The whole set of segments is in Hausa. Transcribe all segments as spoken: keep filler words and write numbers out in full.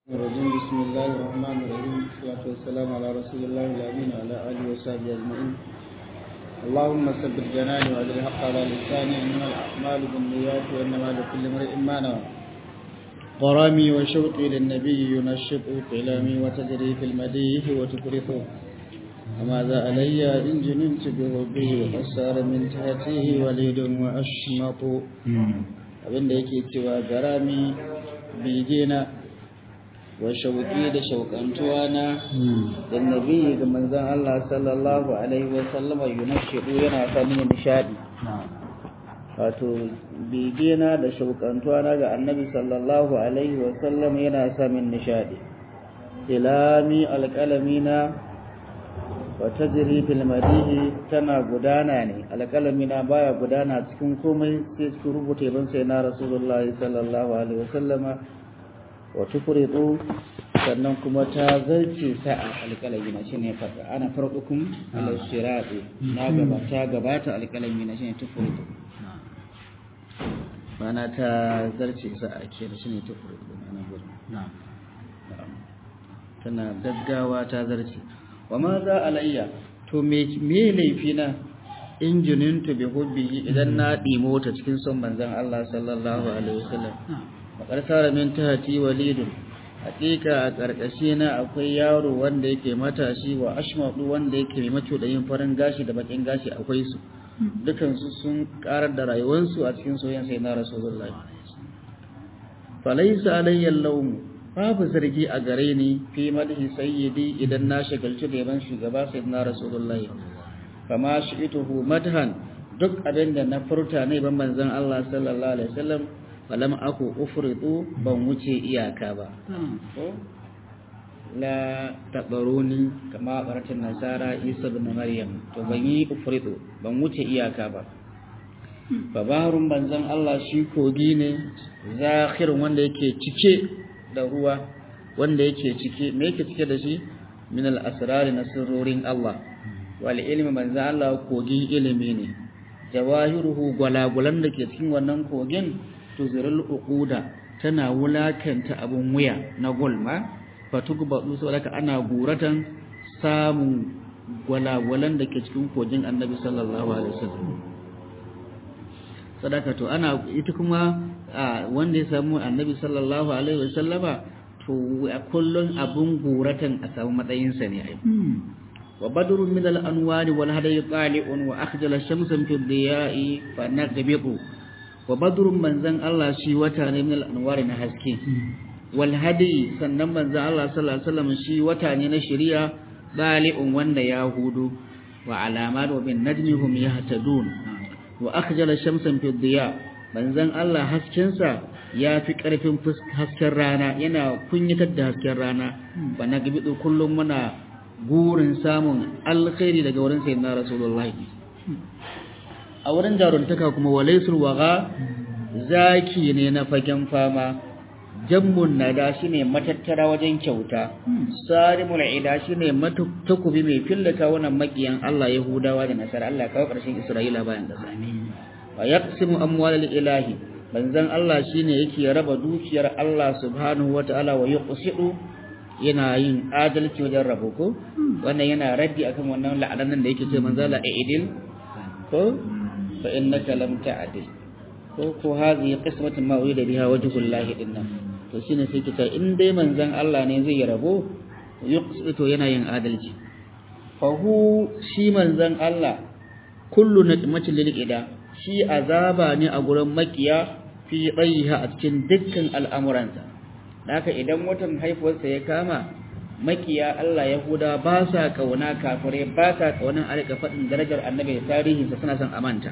الرجيم بسم الله الرحمن الرحيم والصلاة والسلام على رسول الله الأمين وعلى آله وصحبه أجمعين. اللهم ثبت جناني وأجر الحق على لساني إنما الأعمال بالنيات وإنما لكل امرئ ما نوى. غرامي وشوقي للنبي ينشط كلامي وتجري في المديح وتفرطه وماذا علي إن جننت بحبه وصار من تحته وليد وأشمط. abinda yake cewa garami bigena wa shauƙi da shauƙantuwa na da nabi ga manzon Allah sallallahu alaihi wa sallama yunashidu yana sani nishadi. Wato bigena da shauƙantuwa na ga annabi sallallahu alaihi wa sallam yana samin nishadi. Ilami alƙalamina wa tajri fil madihi tana gudana ne, alƙalamina baya gudana cikin komai sai cikin rubuta ban sai na rasulullahi sallallahu alaihi wa sallama wa tufridu sannan kuma ta zarce sa'a alƙalami na shine farko ana farqukum ala sirati na gaba ta gabata alƙalami na shine tufridu mana ta zarce sa'a ke da shine tufridu ana gurin na'am tana gaggawa ta zarce wa ma za alayya to me me laifina injinin to bi hubbi idan na dimo ta cikin son manzon Allah sallallahu alaihi wasallam bakar sara min tahti walidun hakika a karkashi na akwai yaro wanda yake matashi wa ashmadu wanda yake mai maco da yin farin gashi da bakin gashi akwai su dukan su sun karar da rayuwarsu a cikin soyayyen sai na rasulullahi falaysa alayya lawm babu zargi a gare ni fi madhi sayyidi idan na shagalci da yaban shugaba sayyidina rasulullahi kama shi'tuhu madhan duk abinda na furta ne ban manzon Allah sallallahu alaihi wasallam falam aku ufritu ban wuce iyaka ba la tabaruni kama baratin nasara isa ibn maryam to ban yi ufritu ban wuce iyaka ba babarun manzon Allah shi kogi ne zakhir wanda yake cike da ruwa wanda yake cike me yake cike da shi min al asrar na sirrorin Allah wal ilmi manzo Allah kogin ilimi ne jawahiruhu gwalagulan da ke cikin wannan kogin tuzirul uquda tana wulakanta abun wuya na gulma fatugbadu saboda ana guratan samun gwalagulan da ke cikin kogin Annabi sallallahu alaihi wasallam sadaka to ana ita kuma wanda ya samu Annabi sallallahu alaihi wasallama to kullun abun guratan a samu matsayin sa ne ai wa badrun min al-anwari wal hadayi qali'un wa akhjala shamsan fi ad-diya'i fa naqbitu wa badrun manzan Allah shi wata ne min al-anwari na haske wal hadayi sannan manzan Allah sallallahu alaihi wasallam shi wata ne na shari'a qali'un wanda ya hudu wa alamat wa bin najmihum yahtadun wa akhjala shamsan fi ad-diya manzan Allah hasken sa yafi karfin hasken rana yana kunyatar da hasken rana fa naqbitu kullum muna gurin samun alkhairi daga wurin sayyidina rasulullahi a wurin jaruntaka kuma walaisul waga zaki ne na fagen fama jammun nada shine matattara wajen kyauta sarimul ida shine matakubi mai fillaka wannan makiyan Allah yahudawa da nasara Allah kawo karshen Isra'ila bayan da sami wa yaqsimu amwalal ilahi banzan Allah shine yake raba dukiyar Allah subhanahu wataala wa yuqsidu yana yin adalci wajen rabo ko wannan yana raddi akan wannan la'anan da yake ce manzala aidil ko fa innaka lam ta'dil ko ko hadhihi qismatun ma urida biha wajhullahi dinna to shine sai kita in dai manzon Allah ne zai rabo yuqsitu yana yin adalci fa hu shi manzon Allah kullu nikmatin lil ida shi azaba ne a gurin makiya fi dayha a cikin dukkan al'amuransa haka idan watan haifuwarsa ya kama makiya Allah Yahuda ba sa kauna kafirai ba sa kaunan alika fadin darajar annabi tarihinsa suna son amanta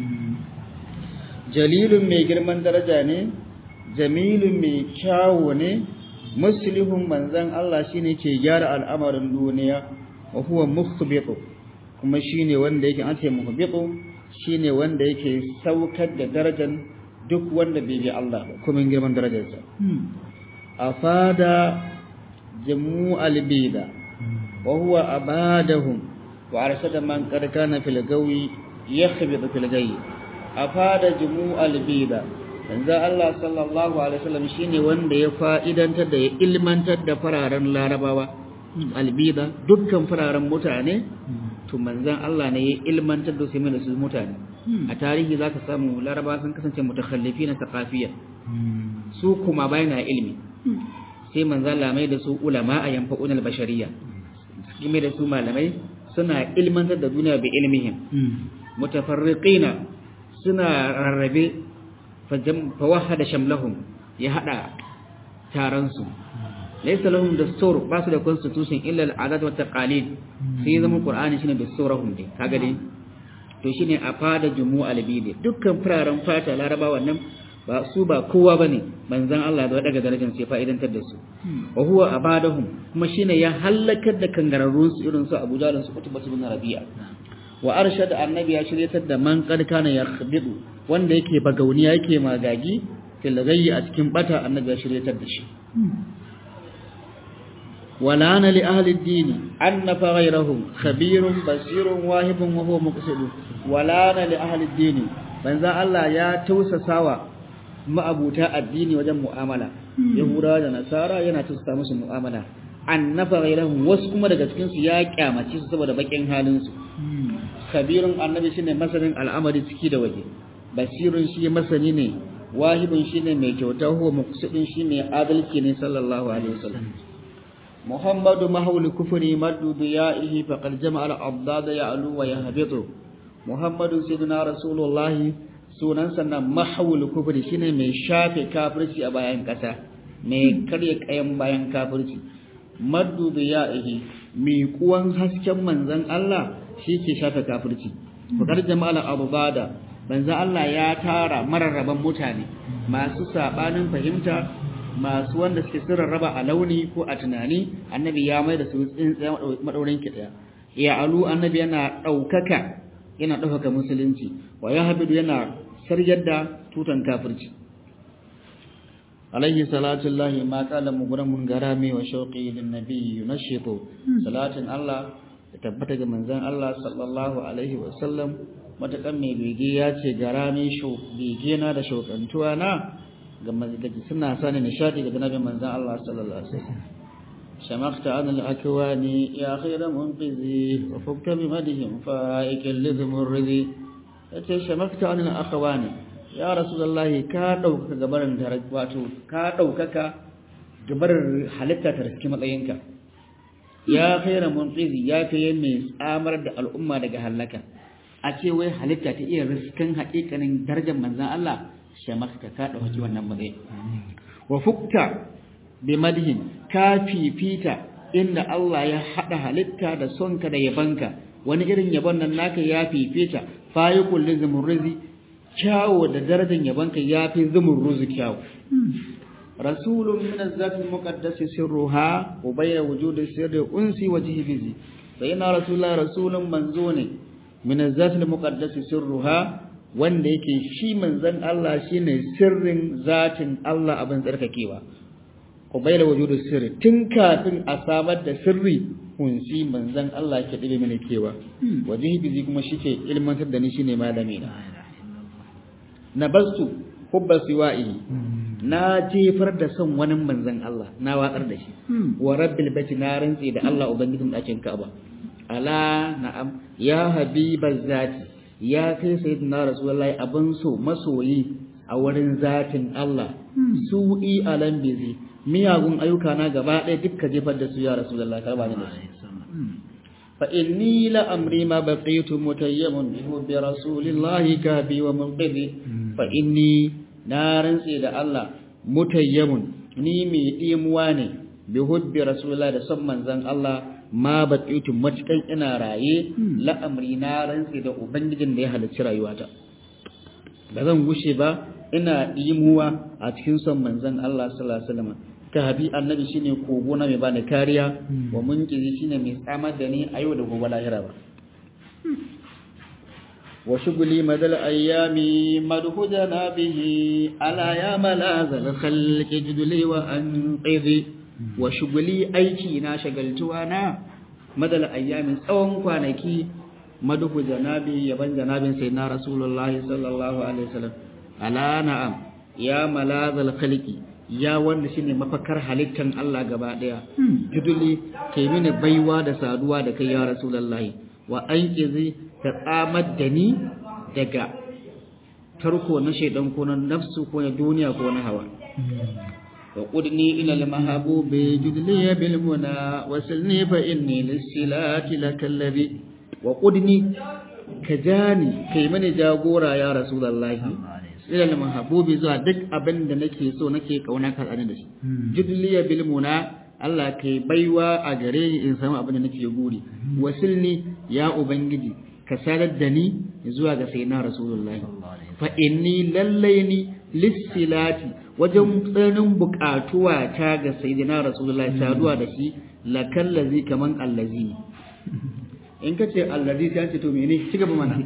jalilun mai girman daraja ne jamilun mai kyawu ne muslihun manzan Allah shine ke gyara al'amarin duniya wa huwa mukhbitu kuma shine wanda yake an ce mukhbitu shine wanda yake saukar da darajar duk wanda bai bi Allah kuma girman darajarsa afada jamu albida wa huwa abadahum wa arsada man qad kana fil gawi yakhbidu fil gayi afada jamu albida manzo Allah sallallahu alaihi wasallam shine wanda ya fa'idantar da ya ilmantar da fararen larabawa albida dukkan fararen mutane to manzon Allah ne ya ilmantar da su mai da su mutane a tarihi zaka samu larabawa sun kasance mutakhallifina thaqafiyya su kuma bayana ilmi sai manzo Allah mai da su ulama a yanfa'un al-bashariyya sai mai da su malamai suna ilmantar da duniya bi ilmihim mutafarriqina suna rarrabe fawahada shamlahum ya hada taron su laysa lahum dastur ba su da constitution illa al-adat wa taqalid sai zama qur'ani shine dasturahum dai kaga dai to shine a fada jumu'a al-bidi dukkan fararen fata laraba wannan ba su ba kowa bane manzon Allah da daga darajar sai fa'idantar da su wa huwa abadahum kuma shine ya halakar da kangararrun su irin su Abu Jahl su Utbah ibn Rabi'a wa arshad annabi ya shiryatar da man qad kana yakhbidu wanda yake bagauniya yake magagi fil ghayyi a cikin bata annabi ya shiryatar da shi wala ana li ahli ad-din annafa ghayrahum khabirun basirun wahibun wa huwa muqsid wala ana li ahli ad-din manzon Allah ya tausasawa ma'abuta addini wajen mu'amala yahudawa da nasara yana tusta musu mu'amala annafa ghayrahum wasu kuma daga cikin su ya kyamace su saboda bakin halin su kabirun annabi shine masanin al'amari ciki da waje basirun shi masani ne wahibun shine mai kyauta huwa muqsidin shine adalci ne sallallahu alaihi wasallam muhammadu mahawli kufri maddu ya'ihi faqad jama'a al-abdada ya'lu wa yahbitu muhammadu sayyidina rasulullahi sunan sannan mahawul kufri shine mai shafe kafirci a bayan kasa mai karya kayan bayan kafirci maddu ya'ihi mai kuwan hasken manzon Allah shi ke shafe kafirci faqad jama'al abada manzon Allah ya tara mararraban mutane masu sabanin fahimta masu wanda suke sirrarraba a launi ko a tunani annabi ya mai da su tsintsiya madaurin ki daya ya alu annabi yana daukaka yana daukaka musulunci wa yahbidu yana saryar da tutan kafirci alaihi salatu llahi ma qala mughramun garami wa shauqi lin nabiy yunashitu salatin Allah da tabbata ga manzon Allah sallallahu alaihi wa sallam matakan mai bege ya ce garami sho bege na da shaukantuwa na ga mazgaji suna sani nishadi ga nabi manzon Allah sallallahu alaihi wasallam shamakta an al-akwani ya khayra munqizi wa fukta bi madihim fa'ikal lidhmur ridhi yace shamakta an al-akhwani ya rasulullahi ka dauka gabarin wato ka daukaka gabarin halitta ta riski matsayinka ya khayra munqizi ya kai mai tsamar da al'umma daga halaka a ce wai halitta ta iya riskan haƙiƙanin darajar manzon Allah shamakta ka dauki wannan matsayi wa fukta bi madhin ka fifita inda Allah ya hada halitta da sonka da yabanka wani irin yabon nan naka ya fifita fayiqul lizmurrizi kyawo da darajar yabanka yafi zumurruzi kyawo rasulun min az-zati al-muqaddas sirruha wa bayna wujudi sirri unsi wajhi bizi bayna rasulullah rasulun manzo ne min az-zati al-muqaddas sirruha wanda yake shi manzon Allah shine sirrin zatin Allah abin tsarkakewa qubayla wujudu sirri tun kafin a samar da sirri kunsi manzon Allah ke dibe mini kewa wajihi bizi kuma shike ilmantar da ni shine malami na nabastu hubba siwa'i na jefar da son wani manzon Allah na watsar da shi wa rabbil baiti na rantsi da Allah ubangijin dakin Ka'aba ala na'am ya habibaz zati ya kai sayyidina rasulullahi abin so masoyi a wurin zatin Allah su'i alam bizi miyagun ayyuka na gaba ɗaya dukka jefar da su ya rasulullahi karba ni da su fa inni la amri ma baqitu mutayyamun bi rasulillahi kabi wa munqidhi fa inni na rantsi da Allah mutayyamun ni mai dimuwa ne bi hubbi rasulillahi da son manzon Allah ma baqitu matukan ina raye la'amri na rantsi da ubangijin da ya halicci rayuwata ba zan gushe ba ina dimuwa a cikin son manzon Allah sallallahu alaihi wasallam kahabi annabi shine kogo na mai bani kariya wa munkizi shine mai tsamar da ni a yau da gobe lahira ba wa shughli madal ayami madhu janabihi ala ya malazal khalqi judli wa anqidhi wa shughli aiki na shagaltuwa na madal ayami tsawon kwanaki madhu janabi yaban janabin sayyidina rasulullahi sallallahu alaihi wasallam ala na'am ya malazal khalqi ya wanda shine mafakar halittan Allah gaba daya juduli kai mini baiwa da saduwa da kai ya rasulullahi wa anqizi ka tsamar da ni daga tarko na shaidan ko na nafsu ko na duniya ko na hawa wa qudni ila al mahbubi judli bil muna wasilni fa inni lisilati lakallabi wa qudni kajani kai mani jagora ya rasulullahi ila al mahbubi zuwa duk abin da nake so nake kauna ka tsani da shi judli bil muna Allah kai baiwa a gare ni in samu abin da nake guri wasilni ya ubangiji ka sadar da ni zuwa ga sayyidina rasulullahi fa inni lallaini lissilati wajen tsanin bukatuwa ta ga sayyidina rasulullahi saduwa da shi lakallazi kaman allazi in ka ce allazi sai ce to mene ci gaba mana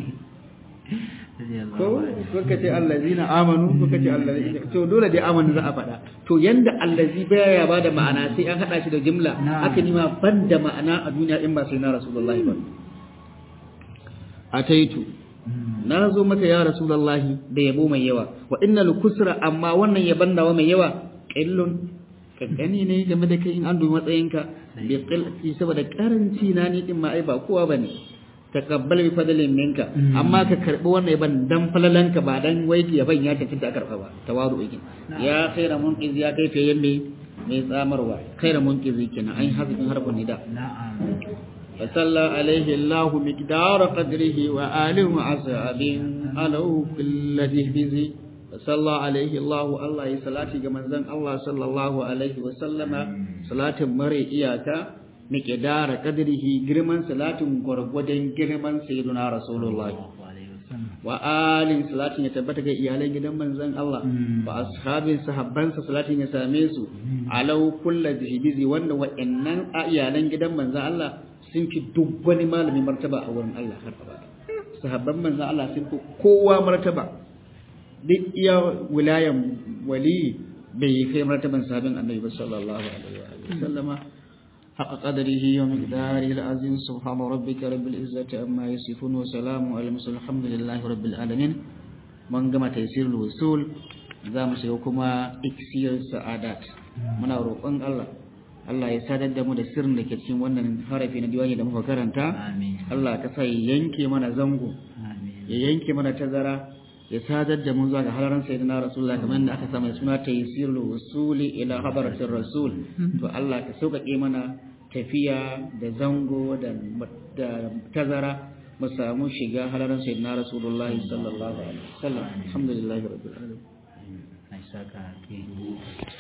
ko ko ka ce allazina amanu ko ka ce allazi to dole dai amanu za a faɗa to yanda allazi baya ba da ma'ana sai an hada shi da jimla haka ni ma ban da ma'ana a duniya in ba sayyidina rasulullahi ba ataitu na zo maka ya rasulullahi da yabo mai yawa wa innal kusra amma wannan yaban nawa mai yawa qillun kankani ne game da kai in an dubi matsayinka bi qillati saboda karanci na ni din ma ai ba kowa bane takabbal bi fadlin minka amma ka karbi wannan yaban dan falalanka ba dan wai yaban ya tafi da karfa ba tawadu yake ya khaira munqiz ya kai fiye mai mai tsamarwa khaira munqiz kenan ai hazin harbun nida na'am فصلى عليه الله مقدار قدره وآله وأصحاب ألو في الذهبز فصلى عليه الله الله صلاة كما زن الله صلى الله عليه وسلم صلاة مري إياك مقدار قدره جرمان صلاة قربودين جرمان سيدنا رسول الله وآل صلاة يتبتك إيالي جدا من زن الله وأصحاب صحبان صلاة يساميسو ألو كل ذهبز وأن وإنن إيالي جدا من زن الله sun fi duk wani malami martaba a wurin Allah har abada sahabban manzon Allah sun fi kowa martaba duk iya wilayan wali bai kai martaban sahabin annabi sallallahu alaihi wa sallama haqa qadrihi wa miqdarihi al-azim subhana rabbika rabbil izzati amma yasifun wa salamun alal mursalin alhamdulillahi rabbil alamin mun gama taysirul wusul zamu shiga kuma iksir sa'adat muna roƙon Allah Allah ya sadar da mu da sirrin da ke cikin wannan harafi na diwani da muka karanta Allah ka sa ya yanke mana zango ya yanke mana tazara ya sadar da mu zuwa ga halaran sayyidina rasulullah kamar da aka sa mai suna taysirul usuli ila hadaratir rasul to Allah ka sauƙaƙe mana tafiya da zango da tazara mu samu shiga halaran sayyidina rasulullah sallallahu alaihi wasallam alhamdulillahi rabbil alamin